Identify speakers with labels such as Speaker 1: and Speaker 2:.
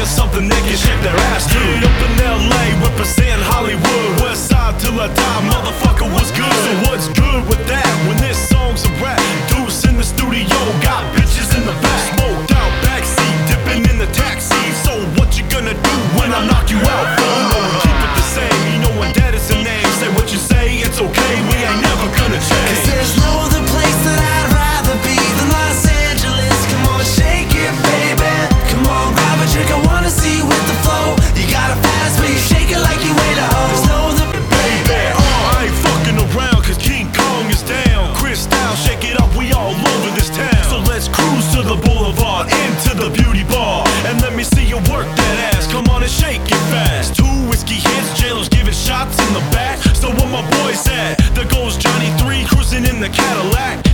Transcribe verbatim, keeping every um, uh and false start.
Speaker 1: or something they can shake their ass to. Up in L A, represent Hollywood, west side till I die, motherfucker, what's good? So what's good with that when this song's a rap? Deuce in the studio, got bitches in the back, smoked out backseat, dipping in the taxi. So what you gonna do when I knock you out, fool? You know we keep it the same, you know when that is the name. Say what you say, it's okay, we ain't never gonna change.
Speaker 2: Cause there's no other place that I'd rather be than Los Angeles. Come on, shake it, baby. Come on, grab a drink, I wanna see you with the flow. You got a fast, but you shake it like you ain't a hoe. There's no other
Speaker 1: baby, oh, I ain't fucking around, cause King Kong is down. Chris Style, shake it up, we all over this town. So let's cruise to the boulevard, into the beauty bar, and let me see you work that ass. Come on and shake it fast. Two whiskey hits, J-Lo's giving shots in the back. So where my boys at? There goes Johnny three, cruising in the Cadillac.